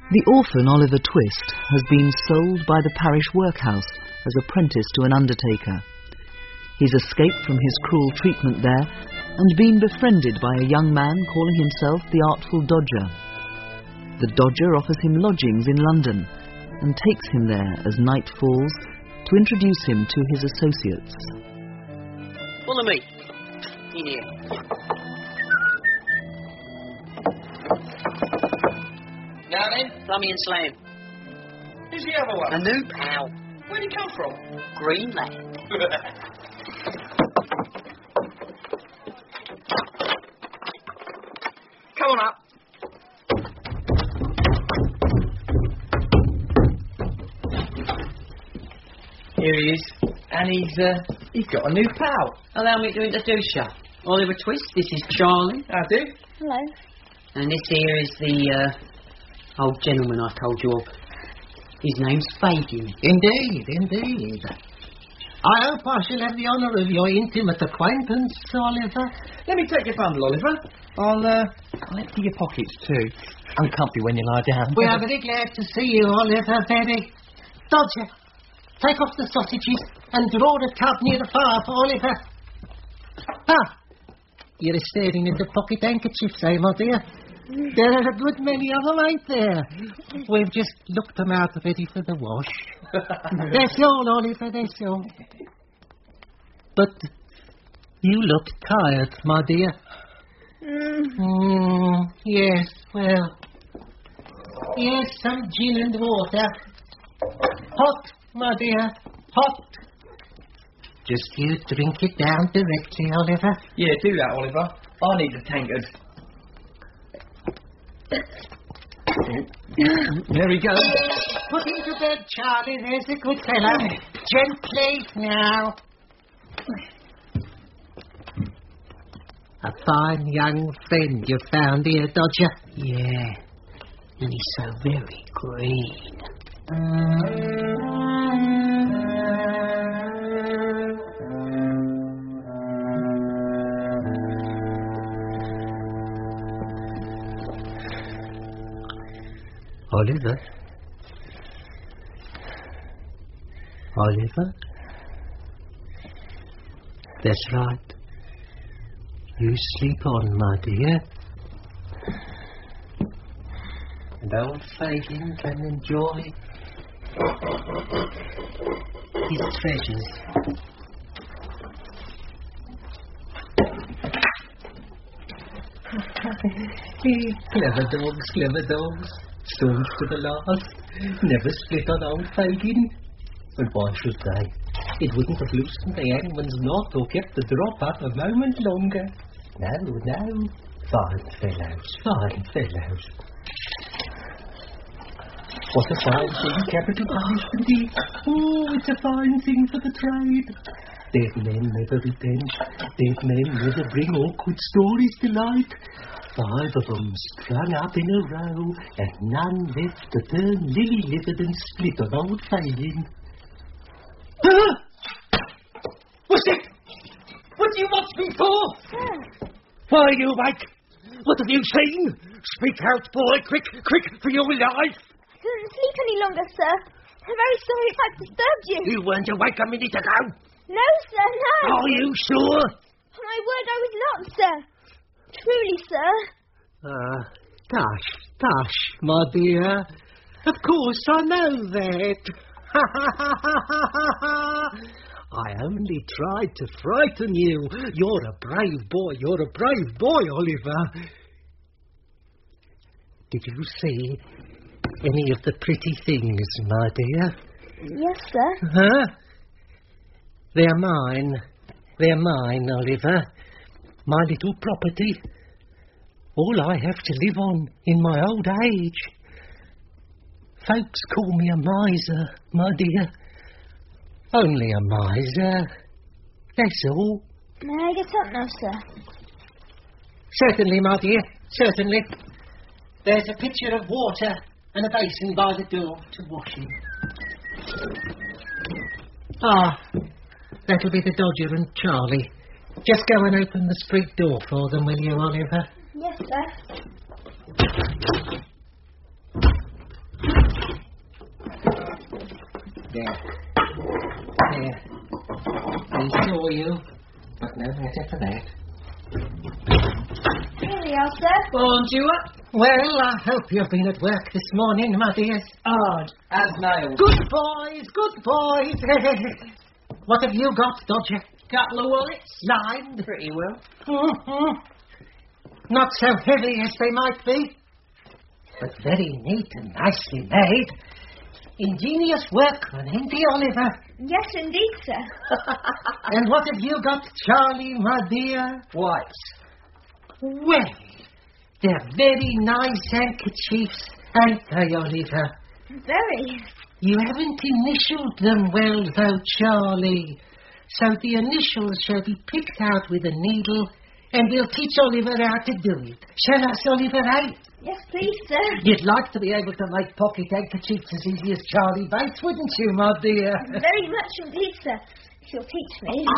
The orphan Oliver Twist has been sold by the parish workhouse as apprentice to an undertaker. He's escaped from his cruel treatment there and been befriended by a young man calling himself the Artful Dodger. The Dodger offers him lodgings in London and takes him there as night falls to introduce him to his associates. Follow me. In here. Now then, Plummy and Slam. Who's the other one? A new pal. Where'd he come from? Greenland. Come on up. Here he is. And he's got a new pal. Allow me to introduce you. Oliver Twist, this is Charlie. I do. Hello. And this here is the old gentleman I told you of. His name's Fagin. Indeed. I hope I shall have the honour of your intimate acquaintance, Oliver. Let me take your bundle, Oliver. I'll empty your pockets too. Uncomfy when you lie down. We are very glad to see you, Oliver, very. Dodger, take off the sausages and draw the tub near the fire for Oliver. You're staring at the pocket handkerchiefs, eh, my dear? There are a good many of them, ain't there? We've just looked them out ready for the wash. That's all, Oliver, that's all. But you look tired, my dear. Yes, well. Here's some gin and water. Hot, my dear, hot. Just you drink it down directly, Oliver. Yeah, do that, Oliver. I need a tankard. There he goes. Put him to bed, Charlie. There's a good fellow. Gently now. A fine young friend you found here, Dodger. Yeah. And he's so very green. Oliver? Oliver? That's right. You sleep on, my dear. And old Fagin can enjoy his treasures. Clever dogs. Staunch to the last. Never split on old Fagin. And why should they? It wouldn't have loosened the hangman's knot or kept the drop up a moment longer. No. Fine fellows. What a fine thing capital punishment is. Oh, it's a fine thing for the trade. Dead men never repent. Dead men never bring awkward stories to light. 5 of them strung up in a row, and none left to turn lily-livered and split on old Fagin. What's it? What do you want me for? Sir. Why are you awake? What have you seen? Speak out, boy, quick, for your life. I couldn't sleep any longer, sir. I'm very sorry if I've disturbed you. You weren't awake a minute ago. No, sir, no. Are you sure? On my word, I was not, sir. Truly, sir. Dash, my dear. Of course, I know that. I only tried to frighten you. You're a brave boy, Oliver. Did you see any of the pretty things, my dear? Yes, sir. Huh? They're mine, Oliver. My little property. All I have to live on in my old age. Folks call me a miser, my dear. Only a miser. That's all. May I get up now, sir? Certainly, my dear, certainly. There's a pitcher of water and a basin by the door to wash in. That'll be the Dodger and Charlie. Just go and open the street door for them, will you, Oliver? Yes, sir. There. He saw you, but no matter for that. Here we are, sir. On to you up. Well, I hope you've been at work this morning, my dears. Hard as nails. Good boys. What have you got, Dodger? Couple of wallets. Lined? Pretty well. Mm-hmm. Not so heavy as they might be, but very neat and nicely made. Ingenious workman, ain't he, Oliver? Yes, indeed, sir. And what have you got, Charlie, my dear? Whites. Well, they're very nice handkerchiefs, ain't they, Oliver? Very. You haven't initialed them well, though, Charlie. So the initials shall be picked out with a needle, and we'll teach Oliver how to do it. Shall us, Oliver, eh? Yes, please, sir. You'd like to be able to make pocket handkerchiefs as easy as Charlie Bates, wouldn't you, my dear? Very much indeed, sir. If you'll teach me.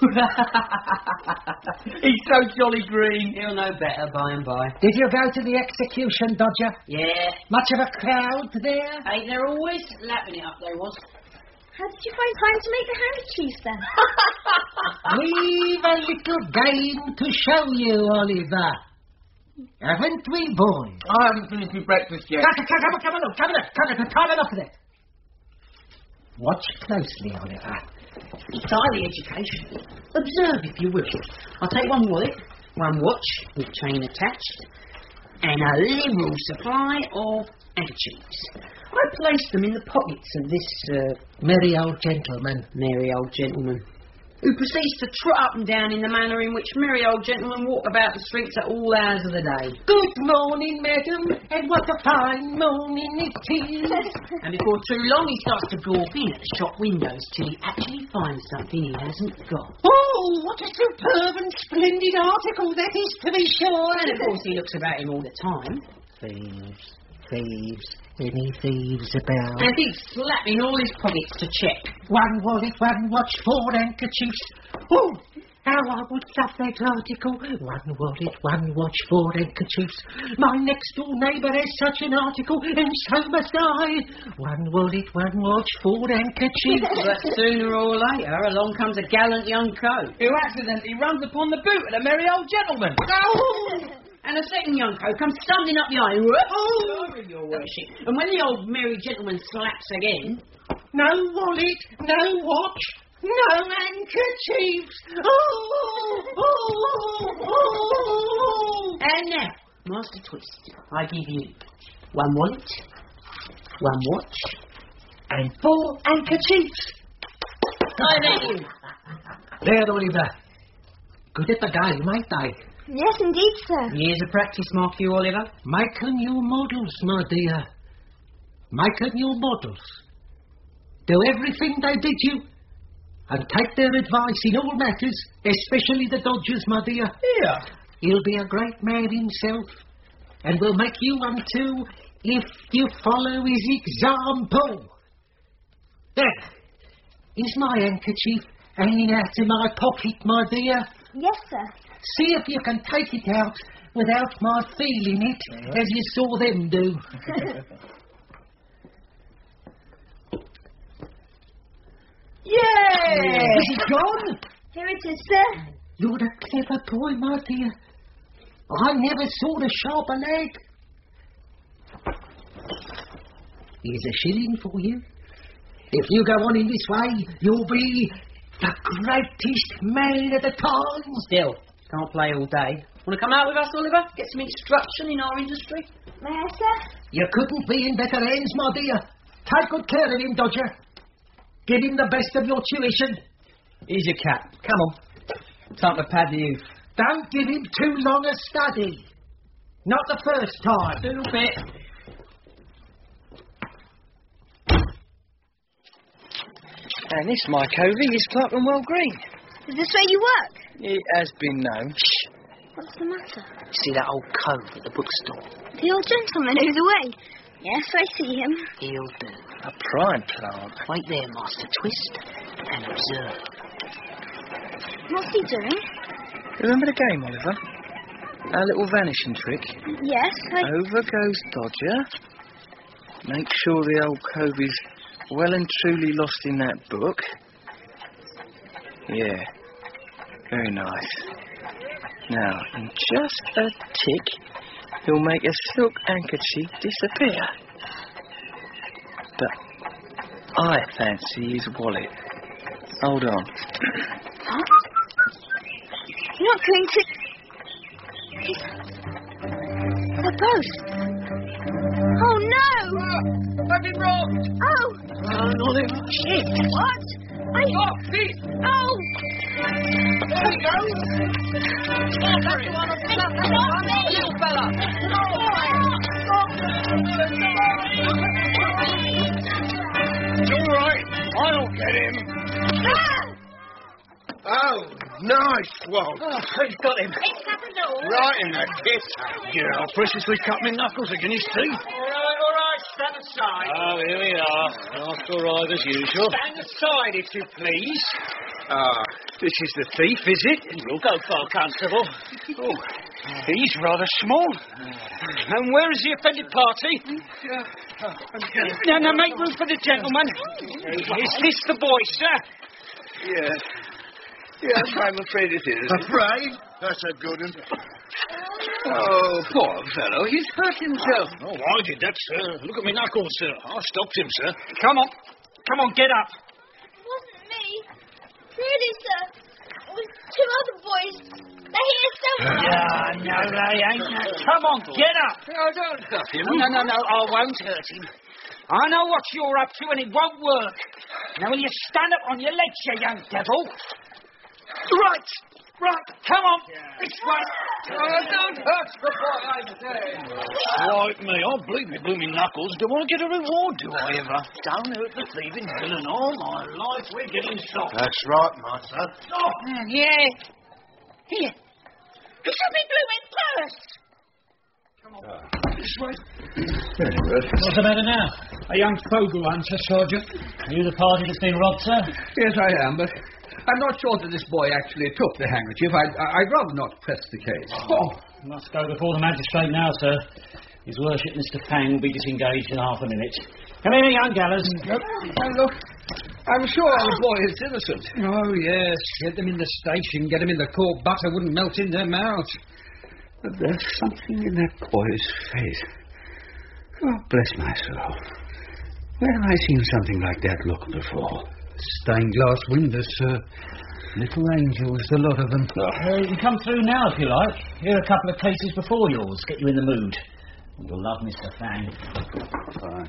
He's so jolly green. He'll know better by and by. Did you go to the execution, Dodger? Yeah. Much of a crowd there? Hey, they're always lapping it up, they was. How did you find time to make the handkerchiefs, then? We've a little game to show you, Oliver. Haven't we, boys? I haven't finished my breakfast yet. Come on, enough of that. Watch closely, Oliver. It's highly educational. Observe, if you will. I'll take one wallet, one watch with chain attached, and a liberal supply of handkerchiefs. I placed them in the pockets of this Merry old gentleman. Who proceeds to trot up and down in the manner in which merry old gentlemen walk about the streets at all hours of the day. Good morning, madam, and what a fine morning it is. And before too long, he starts to gawp in at the shop windows till he actually finds something he hasn't got. Oh, what a superb and splendid article that is, to be sure. And of course, he looks about him all the time. Thieves. Any thieves about? And he's slapping all his pockets to check. One wallet, one watch, 4 handkerchiefs. Oh, how I would love that article. 1 wallet, 1 watch, 4 handkerchiefs. My next door neighbour has such an article, and so must I. 1 wallet, 1 watch, 4 handkerchiefs. But sooner or later, along comes a gallant young co. Who accidentally runs upon the boot of a merry old gentleman. Oh! And a second young co comes stumbling up behind him. Oh, your worship. And when the old merry gentleman slaps again... No wallet, no watch, no handkerchiefs. Oh. And now, Master Twist, I give you 1 wallet, 1 watch, And 4 handkerchiefs. I let you. There, Oliver. Good at the game, ain't they? Yes, indeed, sir. Years of practice, mark you, Oliver. Make a new models, my dear. Make a new models. Do everything they did you, and take their advice in all matters, especially the Dodgers, my dear. Here. He'll be a great man himself, and will make you one too, if you follow his example. There. Is my handkerchief hanging out in my pocket, my dear? Yes, sir. See if you can take it out without my feeling it, as you saw them do. Yay! Is it gone? Here it is, sir. You're a clever boy, my dear. I never saw a sharper lad. Here's a shilling for you. If you go on in this way, you'll be the greatest man of the time. Still, can't play all day. Want to come out with us, Oliver? Get some instruction in our industry? May I, sir? You couldn't be in better hands, my dear. Take good care of him, Dodger. Give him the best of your tuition. Here's your cap. Come on. Time to pad the youth. Don't give him too long a study. Not the first time. Little bit. And this, my covey, is Clerkenwell Green. Is this where you work? It has been known. What's the matter? See that old cove at the bookstore? The old gentleman who's away. Yes, I see him. He'll do. A prime plant. Wait there, Master Twist, and observe. What's he doing? Remember the game, Oliver? Our little vanishing trick. Yes, Over goes Dodger. Make sure the old covey's well and truly lost in that book. Yeah, very nice. Now, in just a tick, he'll make a silk handkerchief disappear. But I fancy his wallet. Hold on. What? You're not going to... The post. Oh, no! I've been robbed! Oh! Oh, Oliver. Shit! What? Oh, thief! Oh! There he goes! Stop him! Stop me! Little fella! It's all right. I'll get him. Oh, nice one. Oh, he's got him. It's happened all. Right in the kit. Yeah, how preciously cut me knuckles against his teeth. All right, stand aside. Oh, here we are. After ride as usual. Stand aside, if you please. This is the thief, is it? You'll go far, Constable. Oh, he's rather small. And where is the offended party? Now, make room for the gentleman. Is this the boy, sir? Yes, I'm afraid it is. Afraid? That's a good one. Oh, poor fellow. He's hurt himself. Oh, I did that, sir. Look at me knuckles, sir. I stopped him, sir. Come on, get up. It wasn't me. Really, sir. It was two other boys. They're here somewhere. No, they ain't. Come on, get up. Oh, don't hurt him. No, I won't hurt him. I know what you're up to, and it won't work. Now, will you stand up on your legs, you young devil? Right. Come on. This way. Don't hurt the boy, I say. Right, me. I'll bleed me blooming knuckles. Do I get a reward, do I ever? Don't hurt the thieving villain. All my life we're getting soft. That's right, my son. Yeah. Here. It's a big blooming purse. This way. Very good. What's the matter now? A young fogel hunter, Sergeant. Are you the party that's been robbed, sir? Yes, I am, but I'm not sure that this boy actually took the handkerchief. I'd rather not press the case. Oh, must go before the magistrate now, sir. His worship, Mr. Pang, will be disengaged in half a minute. Come here, young Gallows. Look, I'm sure the boy is innocent. Oh, yes. Get them in the station. Get them in the court. Butter wouldn't melt in their mouths. But there's something in that boy's face. Oh, bless my soul. Where have I seen something like that look before? Stained glass windows, sir. Little angels, the lot of them. You can come through now, if you like. Here are a couple of cases before yours. Get you in the mood. You'll love Mr. Fang. Fine.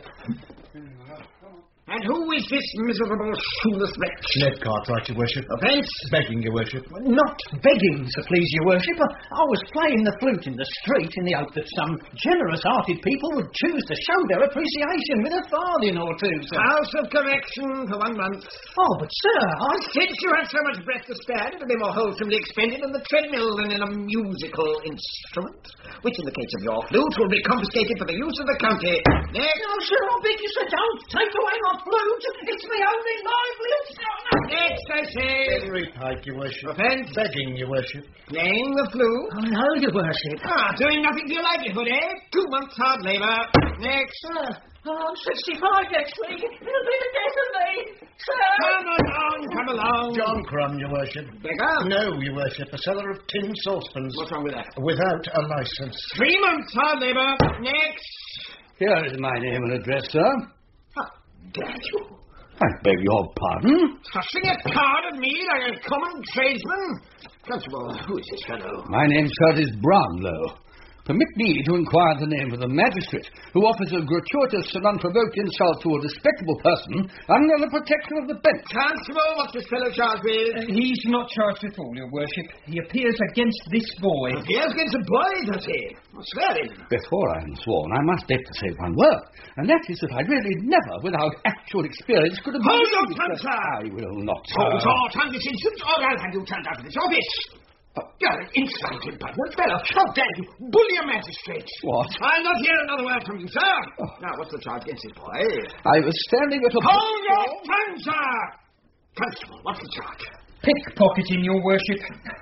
And who is this miserable shoeless wretch? Ned Cartwright, your worship. Offence? Begging, your worship. Not begging, so please, your worship. I was playing the flute in the street in the hope that some generous-hearted people would choose to show their appreciation with a farthing or two, sir. House of Correction for 1 month. Oh, but, sir, Since you had so much breath to spare, it would be more wholesomely expended on the treadmill than in a musical instrument, which in the case of your flute will be confiscated for the use of the county. Next. No, sir, I beg you, sir, don't take away my flute. It's my only livelihood. Next, I say. Every pike, your worship. Offence? Begging, your worship. Playing the flute. Oh, no, your worship. Doing nothing to your livelihood, eh? 2 months hard labour. Next. Sir, I'm 65 next week. It'll be the death of me. Sir. Come along. John Crumb, your worship. Beggar? No, your worship. A seller of tin saucepans. What's wrong with that? Without a licence. 3 months hard labour. Next. Here is my name and address, sir. Damn you. I beg your pardon? Tossing a card at me like a common tradesman. Constable, who is this fellow? My name's Curtis Brownlow. Permit me to inquire the name of the magistrate who offers a gratuitous and unprovoked insult to a respectable person under the protection of the bench. Constable, what's this fellow charged with? He's not charged at all, your worship. He appears against this boy. Appears against a boy, does he? Swear him. Before I am sworn, I must beg to say one word, and that is that I really never, without actual experience, could have... Hold your tongue, sir! I will not, sir. Hold your tongue this instant, or I'll have you turned out of this office. You're an insolent, impertinent fellow. How dare you bully a magistrate? What? I'll not hear another word from you, sir. Now, what's the charge against this boy? I was standing at a... Hold your tongue, sir! Constable, what's the charge? Pickpocketing, your worship.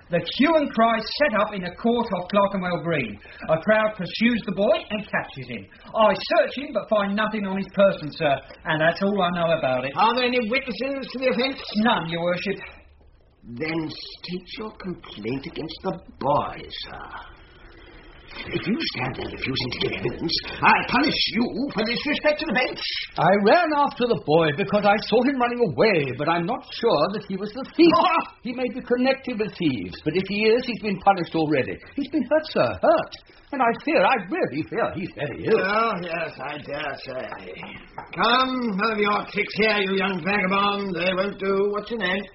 The hue and cry set up in the court of Clerkenwell Green. A crowd pursues the boy and captures him. I search him but find nothing on his person, sir, and that's all I know about it. Are there any witnesses to the offence? None, your worship. Then state your complaint against the boy, sir. If you stand there refusing to give evidence, I'll punish you for disrespect to the bench. I ran after the boy because I saw him running away, but I'm not sure that he was the thief. He may be connected with thieves, but if he is, he's been punished already. He's been hurt, sir, hurt. And I really fear he's very ill. Oh, yes, I dare say. Come, have your tricks here, you young vagabond. They won't do. What's your name?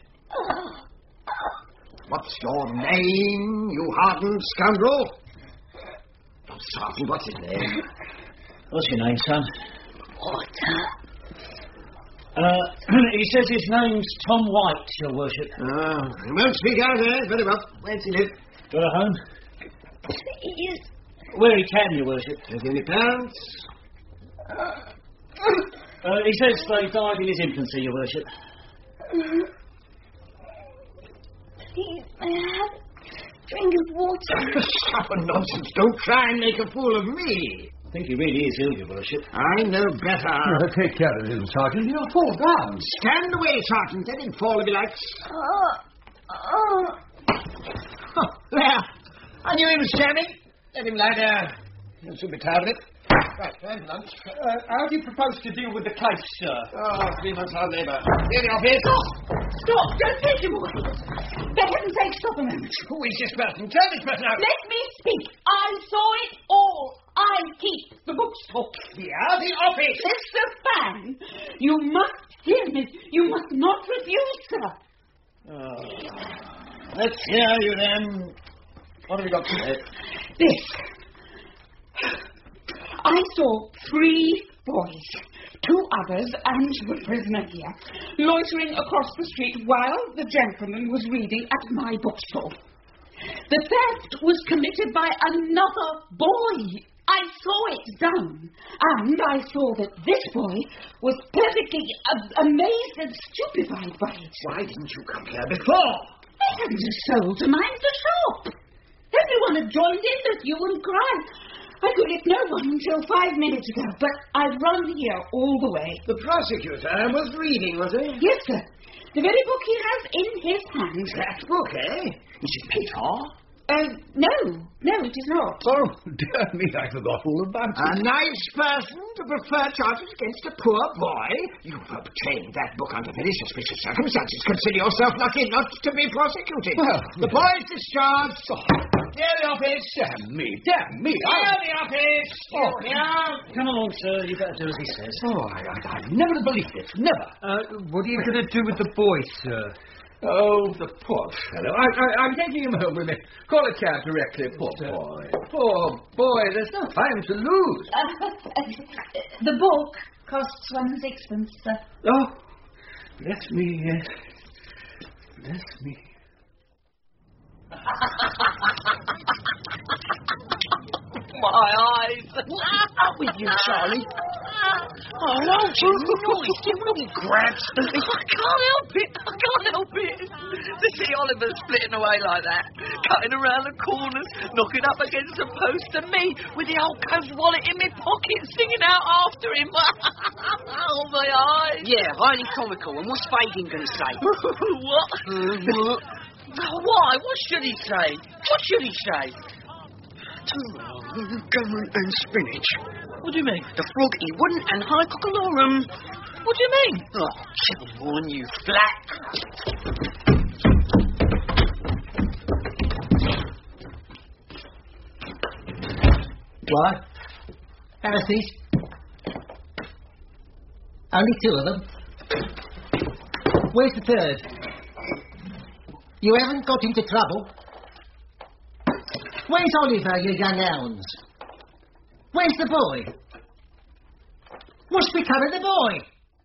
What's your name, you hardened scoundrel? Oh, Sergeant, what's his name? What's your name, son? Porter. He says his name's Tom White, your worship. He won't speak out, eh? Very well. Where does he live? Got a home? Please. Where he can, your worship. Has he any parents? He says they died in his infancy, your worship. Please, may I have a drink of water? Stop nonsense. Don't try and make a fool of me. I think he really is ill, your worship. I know better. Take care of him, Sergeant. He'll fall down. Stand away, Sergeant. Let him fall if he likes. There. I knew he was standing. Let him lie there. He'll soon be tired of it. Right, time for lunch. How do you propose to deal with the case, sir? 3 months hard labour. Here the office. Stop! Don't take him away. For heaven's sake, stop a moment. Who is this person? Turn this person out. Let me speak. I saw it all. I keep the bookstore. Yeah, the office. Mr. Fan, you must hear me. You must not refuse, sir. Let's hear you then. What have you got to say? This. I saw 3 boys, 2 others and the prisoner here, loitering across the street while the gentleman was reading at my bookstore. The theft was committed by another boy. I saw it done, and I saw that this boy was perfectly amazed and stupefied by it. Why didn't you come here before? I hadn't a soul to mind the shop. Everyone had joined in but you and Cry. I could hit no one until 5 minutes ago, but I'd run here all the way. The prosecutor was reading, was he? Yes, sir. The very book he has in his hand. That book, eh? Is it paid for? No, it is not. Oh, dear me, I forgot all about it. A nice person to prefer charges against a poor boy. You've obtained that book under very suspicious circumstances. Consider yourself lucky not to be prosecuted. Well, the boy's discharged. Near the office. Damn me. Near the office. Come along, sir. You better do as he says. Oh, I never believed it. Never. What are you going to do with the boy, sir? Oh, the poor fellow. I'm taking him home with me. Call a cab directly. Poor boy. Poor boy. There's no time to lose. The book costs 1 6pence, sir. Oh, bless me, yes. Bless me. My eyes. Up with you, Charlie. Oh, won't you? You wouldn't grab stuff. I can't help it. To see Oliver splitting away like that, cutting around the corners, knocking up against a post, and me with the old coast wallet in my pocket, singing out after him. Oh, my eyes. Yeah, highly comical. And what's Fagin going to say? What? Why? What should he say? Gammon and spinach. What do you mean? The frog he wouldn't and high cockalorum. What do you mean? Oh, come on, you flat. What? Heresies? Only 2 of them? Where's the 3rd? You haven't got into trouble? Where's Oliver, you young hounds? Where's the boy? What's become of the boy?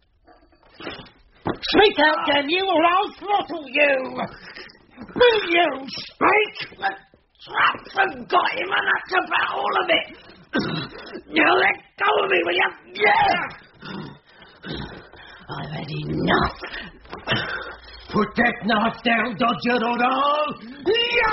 Speak out, damn you, or I'll throttle you! Will you speak? The traps have got him, and that's about all of it! You let go of me, will you? Yeah! I've had enough. Put that knife down, Dodger, or all! Yeah!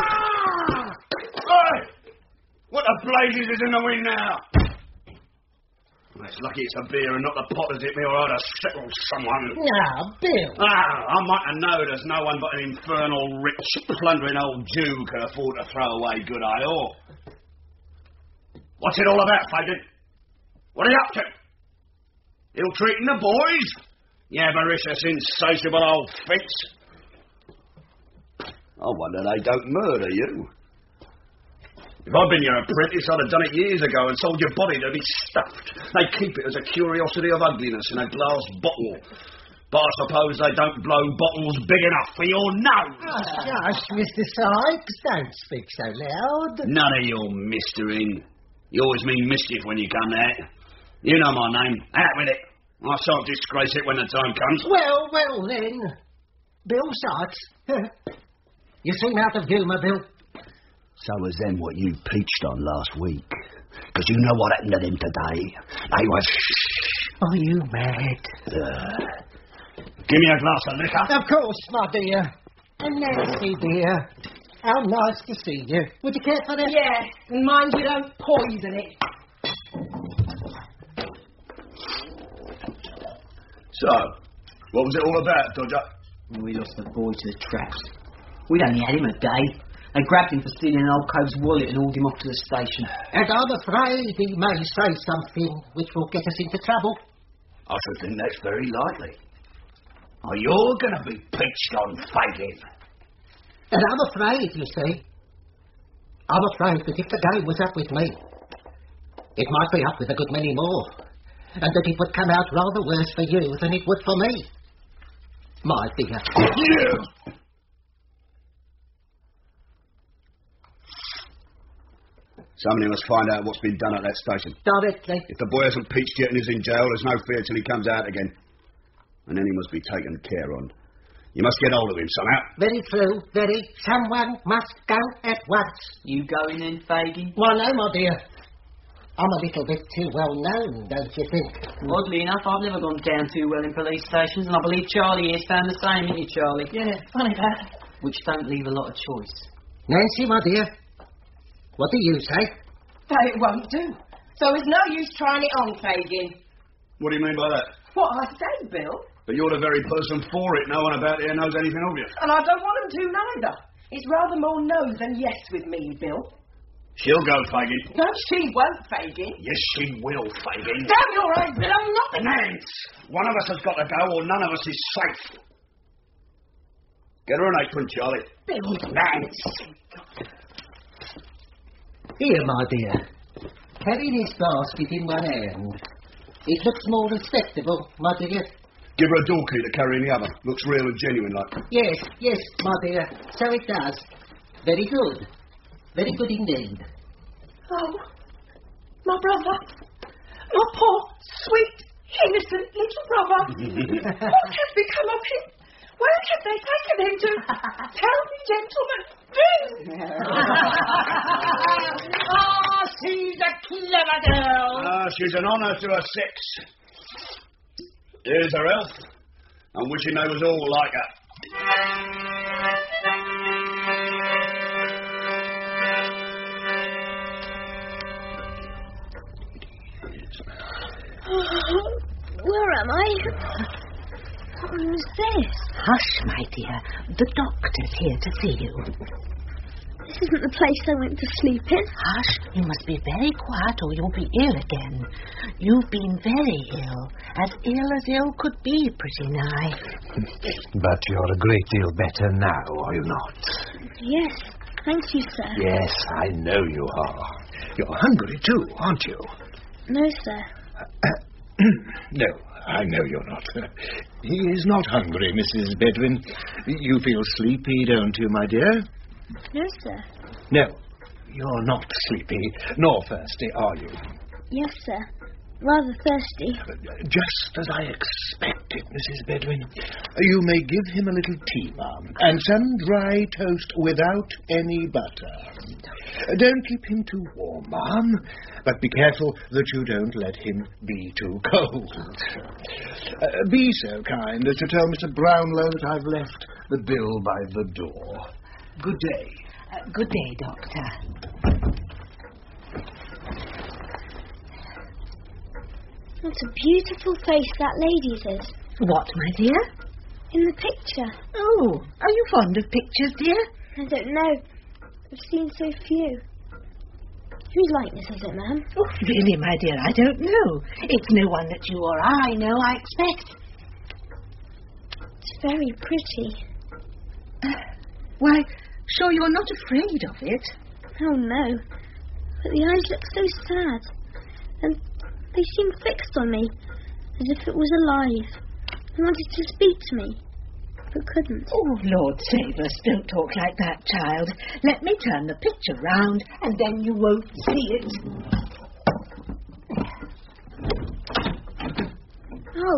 the blazes is in the wind now? It's lucky it's a beer and not the pot that's hit me, or I'd have settled someone. Now, Bill. I might have known there's no one but an infernal rich, plundering old Jew could afford to throw away good ale. What's it all about, Fagin? What are you up to? Ill-treating the boys? You avaricious, insatiable old fix. I wonder they don't murder you. If I'd been your apprentice, I'd have done it years ago and sold your body to be stuffed. They keep it as a curiosity of ugliness in a glass bottle. But I suppose they don't blow bottles big enough for your nose. Gosh, Mr. Sykes, don't speak so loud. None of your mistering. You always mean mischief when you come there. You know my name. Out with it. I shan't disgrace it when the time comes. Well then. Bill Sykes. You seem out of humour, Bill. So was them what you peached on last week. Because you know what happened to them today. They was... Are you mad? Give me a glass of liquor. Of course, my dear. And Nancy, dear. How nice to see you. Would you care for that? Yeah, and mind you don't poison it. So, what was it all about, Dodger? We lost the boy to the traps. We'd only had him a day. They grabbed him for stealing an old cove's wallet and hauled him off to the station. And I'm afraid he may say something which will get us into trouble. I should think that's very likely. Oh, you're going to be peached on Fagin. And I'm afraid, you see. I'm afraid that if the game was up with me, it might be up with a good many more. And that it would come out rather worse for you than it would for me. My dear. Yeah. Somebody must find out what's been done at that station. Directly. If the boy hasn't peached yet and is in jail, there's no fear till he comes out again. And then he must be taken care of. You must get hold of him somehow. Very true, very. Someone must go at once. You going in, Fagin? Well, no, my dear. I'm a little bit too well known, don't you think? Oddly enough, I've never gone down too well in police stations, and I believe Charlie has found the same, isn't you, Charlie? Yeah, funny that. Which don't leave a lot of choice. Nancy, my dear, what do you say? That it won't do. So it's no use trying it on, Fagin. What do you mean by that? What I say, Bill. But you're the very person for it. No one about here knows anything of you. And I don't want them to neither. It's rather more no than yes with me, Bill. She'll go, Fagin. No, she won't, Fagin. Yes, she will, Fagin. Damn your right, Bill, I'm not the... Nance! One of us has got to go or none of us is safe. Get her an apron, Charlie. Bill. Nance! Here, my dear. Carry this basket in one hand. It looks more respectable, my dear. Give her a door key to carry in the other. Looks real and genuine like. Yes, my dear. So it does. Very good. Very good indeed. Oh, my brother. My poor, sweet, innocent little brother. What has become of him? Where have they taken him to? Tell me, gentlemen. Oh, she's a clever girl. She's an honour to her sex. Here's her health. I'm wishing they was all like her. Where am I? Who's this? Hush, my dear. The doctor's here to see you. This isn't the place I went to sleep in. Hush, you must be very quiet or you'll be ill again. You've been very ill as ill could be, pretty nigh. But you're a great deal better now, are you not? Yes, thank you, sir. Yes, I know you are. You're hungry too, aren't you? No, sir. No, I know you're not. He is not hungry, Mrs. Bedwin. You feel sleepy, don't you, my dear? No, sir. No, you're not sleepy, nor thirsty, are you? Yes, sir. Rather thirsty. Just as I expected, Mrs. Bedwin. You may give him a little tea, ma'am, and some dry toast without any butter. Don't keep him too warm, ma'am, but be careful that you don't let him be too cold. Be so kind as to tell Mr. Brownlow that I've left the bill by the door. Good day. Good day, Doctor. What a beautiful face that lady's is. What, my dear? In the picture. Oh, are you fond of pictures, dear? I don't know. I've seen so few. Whose likeness is it, ma'am? Oh, really, my dear, I don't know. It's no one that you or I know, I expect. It's very pretty. Why, sure you're not afraid of it? Oh, no. But the eyes look so sad. And they seem fixed on me, as if it was alive. And wanted to speak to me, but couldn't. Oh, Lord save us, don't talk like that, child. Let me turn the picture round, and then you won't see it. Oh.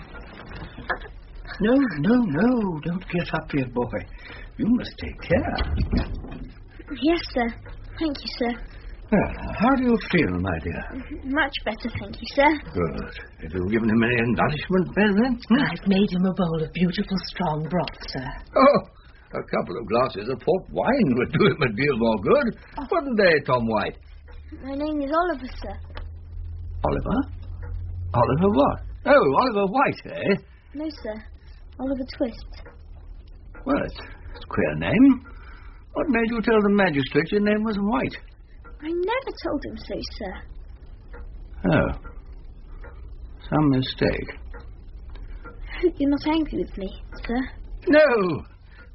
No, don't get up here, boy. You must take care. Yes, sir. Thank you, sir. Well, how do you feel, my dear? Much better, thank you, sir. Good. Have you given him any nourishment, Bedwin? I've made him a bowl of beautiful strong broth, sir. Oh, a couple of glasses of port wine would do him a deal more good, wouldn't they, Tom White? My name is Oliver, sir. Oliver? Oliver what? Oh, Oliver White, eh? No, sir. Oliver Twist. Well, it's a queer name. What made you tell the magistrate your name was White? I never told him so, sir. Oh. Some mistake. I hope you're not angry with me, sir. No.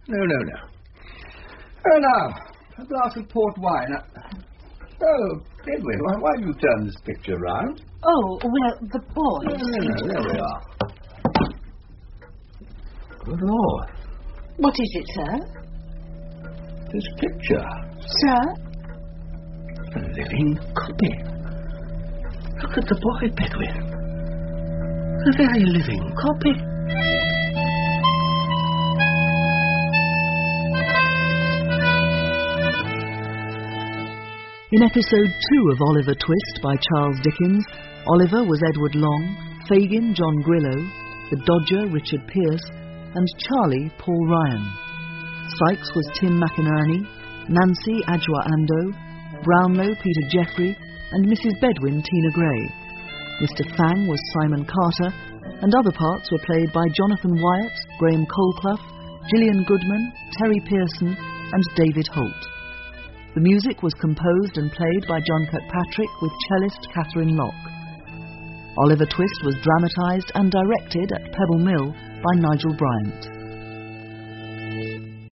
Oh, now, a glass of port wine. Oh, Bedwin, why do you turn this picture round? Oh, well, the boys... There we are. Good Lord. What is it, sir? This picture. Sir? A living copy. Look at the boy, Bedwin. A very living copy. In episode 2 of Oliver Twist by Charles Dickens, Oliver was Edward Long, Fagin John Grillo, the Dodger Richard Pearce, and Charlie Paul Ryan. Sykes was Tim McInerney, Nancy Adjoa Ando, Brownlow Peter Jeffrey, and Mrs. Bedwin Tina Gray. Mr. Fang was Simon Carter, and other parts were played by Jonathan Wyatt, Graham Colclough, Gillian Goodman, Terry Pearson, and David Holt. The music was composed and played by John Kirkpatrick with cellist Catherine Locke. Oliver Twist was dramatised and directed at Pebble Mill by Nigel Bryant.